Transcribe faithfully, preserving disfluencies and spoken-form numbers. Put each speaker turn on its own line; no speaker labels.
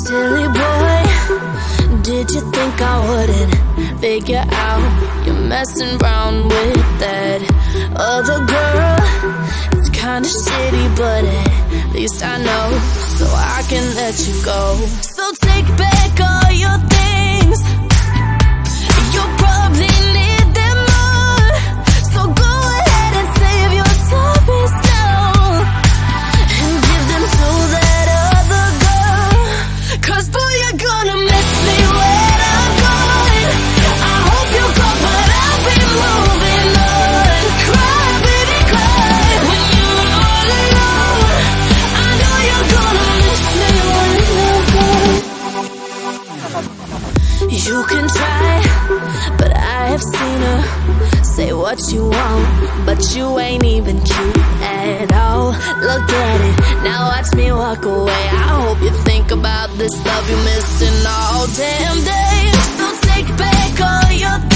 Silly boy, did you think I wouldn't figure out you're messing around with that other girl? It's kinda shitty, but at least I know, so I can let you go. So take back all your things, you'll probably need them more. So go ahead and save your sorries now, and give them to that other girl. Cause boy, you're gonna miss me when I'm gone. I hope you go, but I'll be moving on. Cry, baby, cry when you're all alone. I know you're gonna miss me when I'm gone. You can try, but I have seen her say what you want, but you ain't even cute at all. Look at it, now watch me walk away. I hope you think about this love you're missing all damn day. So take back all your